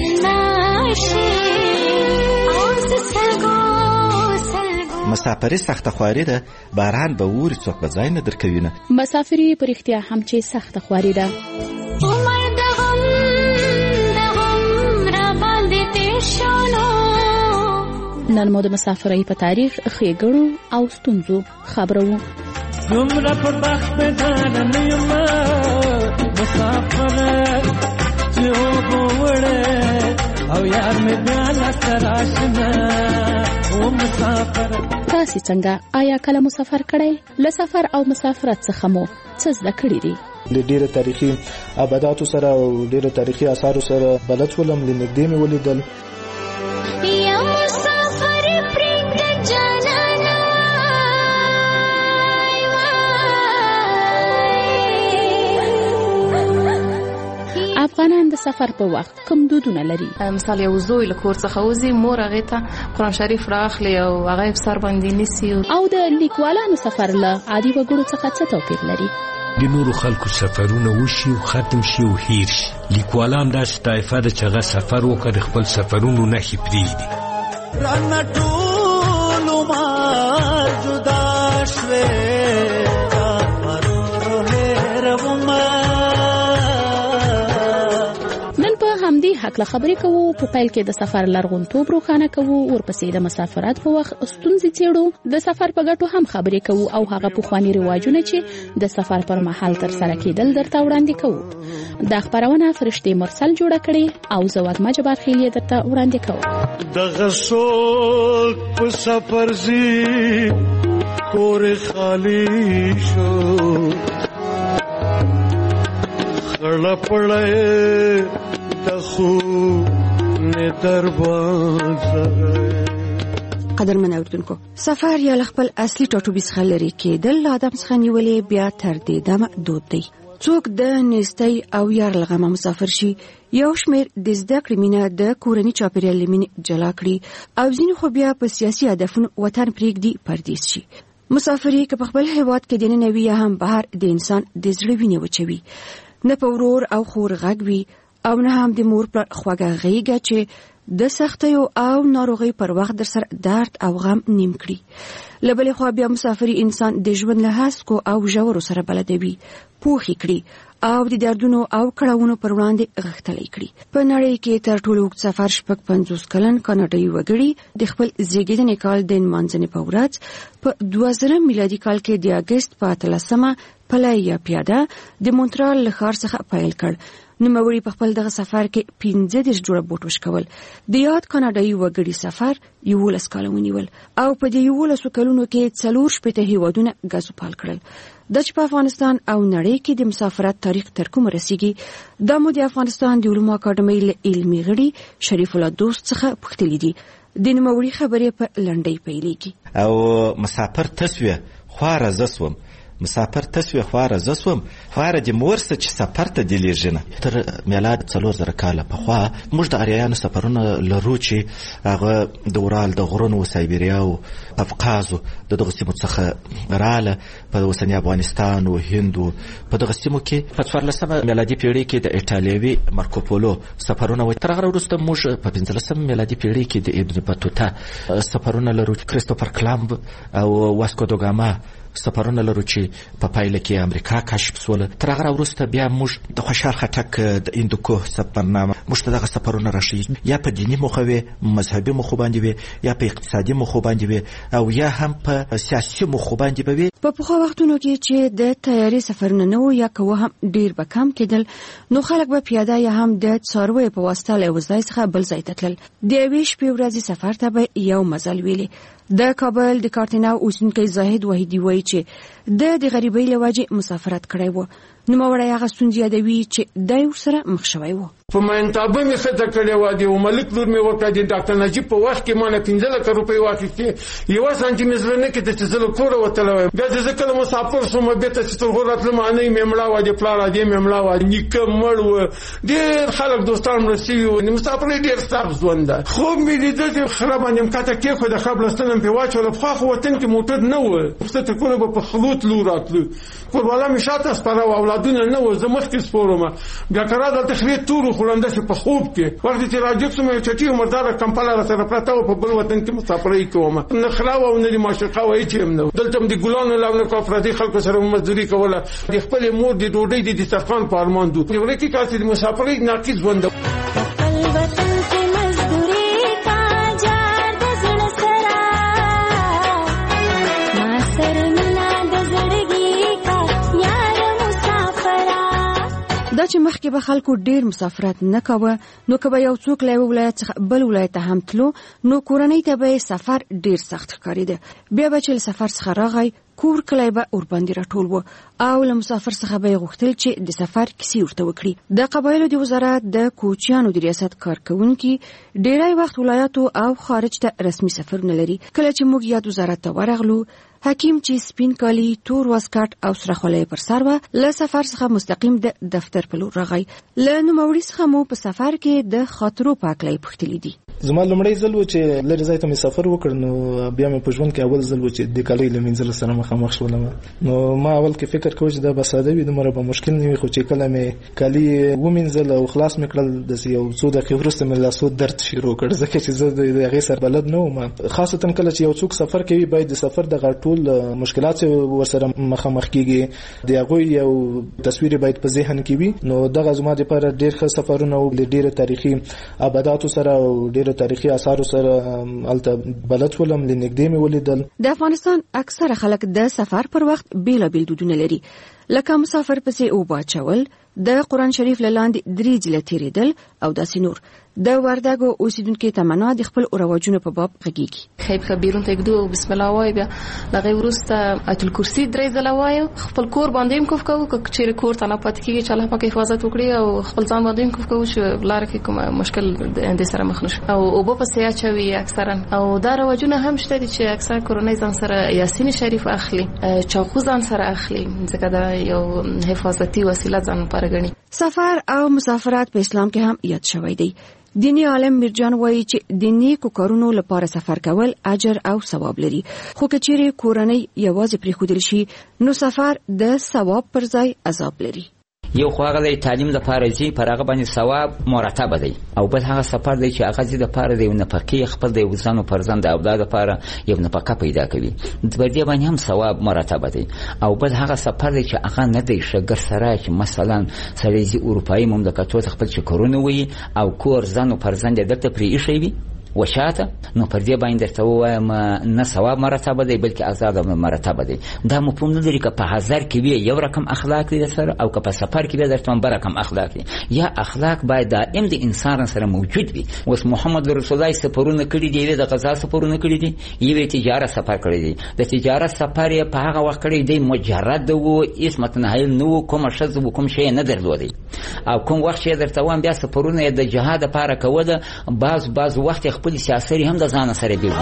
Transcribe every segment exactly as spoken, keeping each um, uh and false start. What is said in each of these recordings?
مسافري سخته خواري ده، باران به ووري څوک به ځای نه درکوي نه. مسافري په رښتیا هم چې سخته خواري ده. عمر د غم د غم را باندې تیر شولو. نن مو د مسافرۍ په تاریخ ښېګړو او ستونزو خبرو. دومره په بخت بدانه نه یم مسافره چې اوبه وړې او یار مې بیا لاسته راشنه او مسافره. تاسې څنګه؟ آیا کله مو سفر کړی؟ له سفر او مسافرت څخه مو څه زده کړي دي؟ د ډیرو تاریخي آباداتو سره او ډیرو تاریخي آثارو سره بلد شولم، له نږدې مې ولیدل. افغانان د سفر په وخت کوم دودونه لري؟ مثال یو زوی له کور څخه وځي، مور هغې ته قرآن شریف رااخلي او هغه یې په سر باندې نیسي. او د لیکوالانو سفر له عادي وګړو څخه څه توپیر لري؟ د نورو خلکو سفرونه وشي او ختم شي او هیر شي. لیکوالان داسې طایفه ده چې هغه سفر وکړي، خپل سفرونو نښې پرېږدي. رانه ټول عمر جدا شوې همدې هکله خبرې کوو. په پیل کې د سفر لرغونتوب روښانه کوو، ورپسې د مسافرت په وخت ستونزې څېړو، د سفر په ګټو هم خبرې کوو او هغه پخواني رواجونه چې د سفر پر مهال ترسره کېدل درته وړاندې کوو. دا خپرونه فرشتې مرسل جوړه کړې او زه وږمه جبارخیل یې درته وړاندې کوم. دغه څوک په سفر ځي کور خالی شو، خړه پړه قدرمن اوریدونکو، سفر یا خپل اصلي ټاټوبي څخه لرې کېدل له آدم څخه نیولې بیا تر دې دمه دود دی. څوک د نیستۍ او یار له غمه مسافر شي، یو شمېر د زده کړې مینه د کورني چاپېریال له مینې جلا کړي او ځینې خو بیا په سیاسي هدفونو وطن پرېږدي پردیس شي. مسافري که په خپل هېواد کې دننه وي یا هم بهر، د انسان د زړه وینې وچوي. نه په ورور او خور غږ وي او نه هم د مور پر خوږه غېږه چې د سختیو او ناروغۍ پر وخت در سره درد او غم نیم کړي. له بلې خوا بیا مسافري انسان د ژوند له هسکو او ژورو سره بلدوي، پوښي کړي او د دردونو او کړاوونو پر وړاندې غښتلی کړي. په نړۍ کې تر ټولو اوږد سفر شپږ پنځوس کلن کاناډایي وګړي د خپل زیږېدنې کال د نمانځنې په ورځ په دوه زره میلادي کال کې د اګست په اتلسمه پلی یا پیاده د مونټرال له ښار څخه پیل کړ. نوموړي په خپل دغه سفر کې پنځه دېرش جوړه بوټ وشکول. د یاد کاناډایي وګړي سفر یولس کاله ونیول او په دې یولسو کلونو کې څلور شپېته هېوادونه ګزوپال کړل. دا چې په افغانستان او نړۍ کې د مسافرت تاریخ تر کومه رسیږي، دا مو د افغانستان د علومو اکاډمۍ له علمي غړي شریف الله دوست څخه پوښتلي دي. د نوموړي خبرې په لنډۍ پیلېږي. او مسافر تسویه خواره زه سوم، مسافر تسویه خواره زه سوم، خواره دې مور څه چې سفر ته دې لېږي نه. تر میلاد څلور زره کاله پخوا موږ د اریایانو سفرونه لرو چې هغه د اورال د غرونو و سایبریا او قفقازو د دغه سیمو څخه راله په اوسني افغانستان او هند په دغه سیمو کې په څوارلسمه میلادي پیړۍ کې د ایټالوي مارکوپولو سفرونه و. تر هغه وروسته موږ په پنځلسمه میلادي پیړۍ کې د ابن بطوطه سفرونه لرو، کریستوفر کلمب او واسکو د ګاما سفرونه لرو چې په پایله کې امریکا کشف شول. تر هغه وروسته بیا موږ د خوشحال خټک د هندوکوه سفرنامه موږ ته دغه سفرونه راښیي، یا په دیني موخه وي، مذهبي موخو باندې وي، یا په اقتصادي موخو باندې وي، او یا هم په سیاسي موخو باندې به وي. په پخوا وختونو کې چې د تیاري سفرونه نه وو یا که هم ډیر به کم کېدل، نو خلک به پیاده یا هم د څارویو په واسطه له یو ځای څخه بل ځای ته تلل. د یوې شپې ورځې سفر ته به یو مزل ویلې. د کابل د کارتناو اوسیدونکی زاهد وحیدي وایي چې د د غریبۍ له وجې مسافرت کړی و. نوموړی هغه ستونزې یادوي چې دی ورسره مخ شوی و. په منتابه مې ښځه کړې وه، د یو ملک لور مې وکړه. د ډاکټر نجیب په وخت کې ما نه پنځه لکه روپۍ واخیستې. یوه سانتي مې زړه نه کېده چې زه له کوره وتلی وایم. بیا چې زه کله مسافر شوم بېرته چې تر هغو راتلم، انۍ مې مړه وه، د پلار ادې مې مړه وه، نیکه مړ و، ډېر خلک دوستان مړه سوي وو. د مسافرۍ ډېر سخت ژوند ده. خوب مې لیده چې خره باندې م کته کېښوده، ښه بلستنه مې پرې واچوله. پخوا خو وطن کې موټر نه و، پسته تر کوره به په خلو تلو راتلو. کوروالا مې شاته سپاره وه، اولادونه نه و زه مخکې سپورم بیا که را دلته خرې تورو خورم داسې په خوب کې وخت چې راجګ سوم یو چټي عمرداره کمپله راسره پرته وه په بل وطن کې مسافرۍ کوم نه خلا وه او نه د معشوقه وه هېڅ هم نه دلته هم د ګلانو لونه کوه پردي خلکو سره مزدوري کوله د خپلې مور د ډوډۍ د دسترخوان په ارمان دو د ورکې کاسې د مسافرۍ ناقص ژوند دا چې مخکې به خلکو ډیر مسافرت نه کاوه نو که به یو څوک له ولایت څخه بل ولایت ته هم تلو نو کورنۍ ته به سفر ډیر سخت ښکارېده. بیا به چې له سفر څخه راغی کور کلی به ورباندې راټول و او له مسافر څخه به یې غوښتل چې د سفر کیسې ورته وکړي. د قبایلو د وزارت د کوچیانو د ریاست کارکوونکي ډیری وخت ولایاتو او خارج ته رسمي سفرونه لري. کله چې موږ یاد وزارت ته ورغلو حکیم چې سپین کالی تور واسکټ او سره خولۍ پر سر وه له سفر څخه مستقیم د دفتر په لور راغی. له نوموړي څخه مو په سفر کې د خاطرو په هکله یې پوښتلي دي. زما لومړی ځل و چې لرې ځای ته مې سفر وکړ نو بیا مې په ژوند کې اول ځل و چې د کالۍ له مینځلو سره مخامخ شولم. نو ما اول کې فکر کوم چې دا به ساده وي دومره به مشکل نه وي خو چې کله مې کالي ومینځل او خلاص مې کړل داسې یو څو دقیقې وروسته مې لاسو درد شروع کړ ځکه چې زه د هغې سره بلد نه وم. خاصتا کله چې یو څوک سفر کوي باید د سفر دغه ټول مشکلات چې ورسره مخامخ کېږي د هغوی یو تصویر باید په ذهن کې وي. نو دغه زما دپاره ډېر ښه سفرونه و له ډېرو تاریخي ابداتو سره او ډېرو تاریخي اثارو سره هلته بلد شولم له نږدې مې ولیدل. د افغانستان اکثره خلک د سفر پر وخت بیلابیل دودونه لري لکه مسافر پسې اوبه اچول د قرآن شریف له لاندې درې ځله تېرېدل او داسې نور. د وردګو اوسیدونکو تمنا د خپل رواجونو په باب غږیږي. خیب خبیرون ته ګدو بسم الله وای بیا لغه ورسته اتل کرسی درې ځله وای خپل کور باندې هم کوف کوو که چیرې کور ته نه پات کیږي چې الله پاک حفاظت وکړي او خپل ځان باندې هم کوف کوو چې لار کې کوم مشکل د سره مخ نشو او اوبه پسې اچوي اکثرا او دا رواجونه هم شته چې اکثر کورنۍ ځان سره یاسین شریف اخلي چاقو ځان سره اخلي ځکه دا یو حفاظتي وسیله ځان لپاره ګڼي. سفر او مسافرت په اسلام کې هم یاد شوی دی. دینی عالم میرجان وایي چې د نیکو کارونو لپاره سفر کول اجر او ثواب لري خو که چیرې کورنۍ یوازې پرېښودل شي نو سفر د ثواب پر ځای عذاب لري. یو خو هغه د تعلیم لپاره ځي پر هغه باندې ثواب مرتب دی او بل هغه سفر دی چې هغه ځي لپاره د نفقې خپل د وزن پر ځان د اولاد لپاره یو نفقه پیدا کوي په دې باندې هم ثواب مرتب دی او بل هغه سفر دی چې هغه نه دی شګر سره چې مثلا سړی ځي اروپایي مملکتونو ته خپل چکرونه وي او کور ځان پر ځان دلته پرې ایښی وي وشاته نو پر دې باندې درته وایم نه ثواب مرتبه دی بلکې عذاب مرتبه دی. دا مفهوم نه لري که په هزار کې وي یو رقم اخلاق دی سره او که په سفر کې درته بل رقم اخلاق دی. یا اخلاق باید دائم د انسان سره موجود وي. اوس محمد رسول الله سفرونه کړي دي د غزا سفرونه کړي دي یو تجارت سفر کړی دی د تجارت سفر په هغه وخت کړی دی مجرد وو اسمت نه نو کوم شذ کوم شی نه درلودي او کوم وخت چې درته وایم بیا سفرونه د جهاد لپاره کوله باز باز وخت خپل سیاسي هم د ځان سره دی.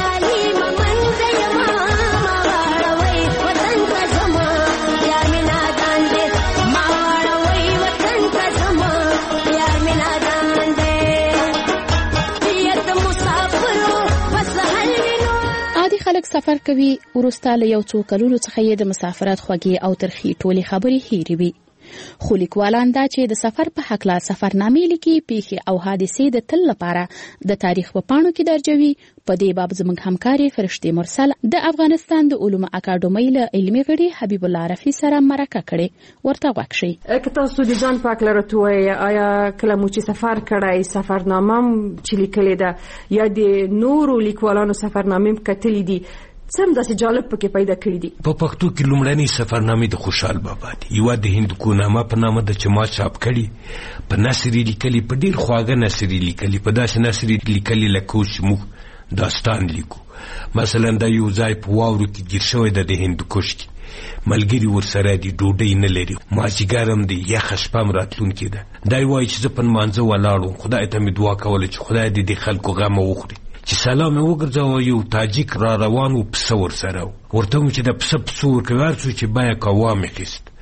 عادي خلک سفر کوي ورسته له یو څو کلونو څخه یې د مسافرت خوږې او ترخې ټولې خبرې هېرې وي. خو لیکوالان دا چې د سفر په حق لا سفرنامې لیکي پیښې او حادثې د تل لپاره د تاریخ په پاڼو کې درجوي. په دې باب زموږ همکاري فرشتي مرسل د افغانستان د علومو اکاډمۍ له علمي غړي حبیب الله رفیع سره مرکه کړې ورته غوږ شئ. که تاسو د ځان په هکله راته ووایئ آیا کله مو چې سفر کړی سفرنامه چې لیکلې ده یا د نورو لیکوالانو سفرنامې هم کتلي دي سم داسې جالب پکې پیدا کړی دي؟ په پښتو کې لومړنۍ سفرنامې د خوشحال بابا دي. یوه د هندوکونامه په نامه ده چې ما چاپ کړي په نثر یې لیکلي په ډېر خواږه نثر یې لیکلي په داسې نثر یې لیکلي لکه اوس چې موږ داستان لیکو. مثلا دا یو ځای په واورو کې ګیر شوی ده د هندوکش کې ملګري ورسره دي ډوډۍ نه لري مازدیګر هم دی یخه شپه هم راتلونکې ده. دا یې وایي چې زه په لمانځه ولاړ وم خدای ته مې دعا کوله چې خدای دې د خلکو غمه وخوري چې سلام یې وګرځاوه یو تاجیک را روان و پسه ورسره و ورته وم چې د پسه پسه ورکوي هر څو چې بیه کا وامې خیست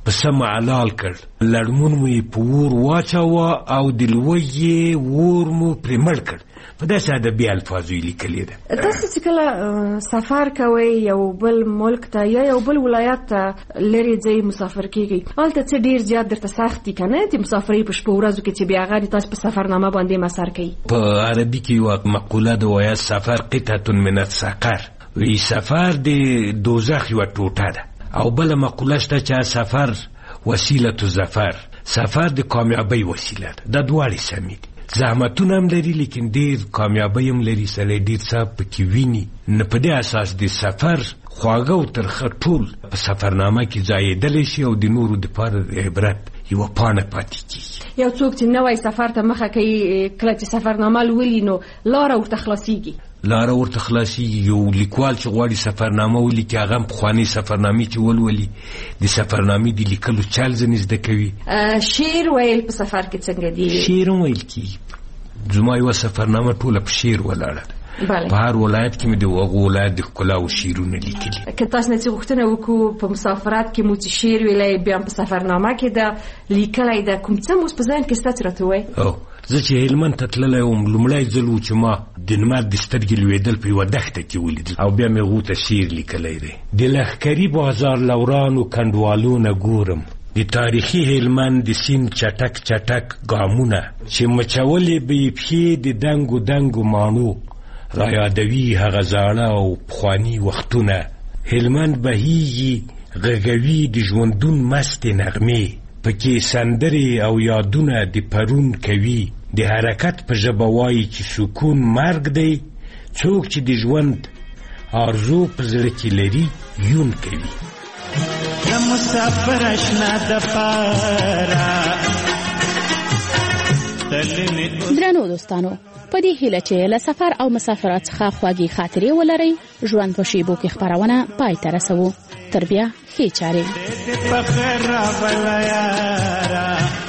په سمه حلال کړ، لړمون مو یې په اور واچاوه او د لوی اور مو پرې مړ کړ. په داسې ادبي الفاظو یې لیکلې ده. تاسو چې کله سفر کوئ یو بل ملک ته یا یو بل ولایت ته لرې ځئ مسافر کیږئ، هلته څه ډېر زیات درته سخت دي که نه د مسافرۍ په شپو ورځو کې چې بیا هغه د تاسو په سفرنامه باندې مسر کوي؟ په عربي کې یوه مقوله ده وایي سفر قطعة من السقر، وی سفر د دوزخ یوه ټوټه ده. او بله مقوله شته چې سفر وسیله الظفر، سفر د کامیابۍ وسیله ده. دا دواړې سمې دي. زحمتونه هم لري لیکن ډېر کامیابۍ هم لري، سړی ډېر څه پکې ویني. نه په دې اساس د سفر خواږه او ترخه ټول په سفرنامه کې ځایېدلی شي او د نورو دپاره د عبرت یوه پاڼه پاتې کېږي. یو څوک چې نوی سفر ته مخه کوي کله چې سفرنامه لولي نو لاره ورته خلاصېږي. لاره ورته خلاصېږي. یو لیکوال چې غواړي سفرنامه ولیکي هغه هم پخوانۍ سفرنامې چې ولولي د سفرنامې د لیکلو چل ځینې زده کوي. شعر ویل په سفر کې څنګه دي؟ شعر هم ویل کېږي. زما یوه سفرنامه ټوله په شعر ولاړه ده. په هر ولایت کې مې د هغو ولایت د ښکلاو شعرونه لیکلي. که تاسو نه څه غوښتنه وکړو په مسافرت کې مو چې شعر ویلی بیا په سفرنامه کې ده لیکلی ده، کوم څه مو په ذهن کې شته چې راته ووایئ؟ او زه چې هلمند ته تللی وم لومړی ځل و چې ما د لمر د سترګې لوېدل په یوه دښته کې ولیدل او بیا مې هغو ته شعر لیکلی دی. د لښکري بازار لورانو کنډوالو نه ګورم، د تاریخي هلمند د سیند چټک چټک ګامونه چې مچولې به یې پښې د دنګو دنګو ماڼو، را یادوي هغه زاړه او پخواني وختونه. هلمند بهیږي غږوي د ژوندون مستې نغمې، پکې سندرې او یادونه د پرون کوي. د حرکت په ژبه وایي چې سکون مرګ دی، څوک چې د ژوند آرزو په زړه کې لري یون کوي. د مسافر اشنا د پاره درنو دوستانو، په دې هیله چې له سفر او مسافرت څخه خواږې خاطرې ولرئ، ژوند په شیبو کې خپرونه پای ته رسوو. تر بیا ښې چارې.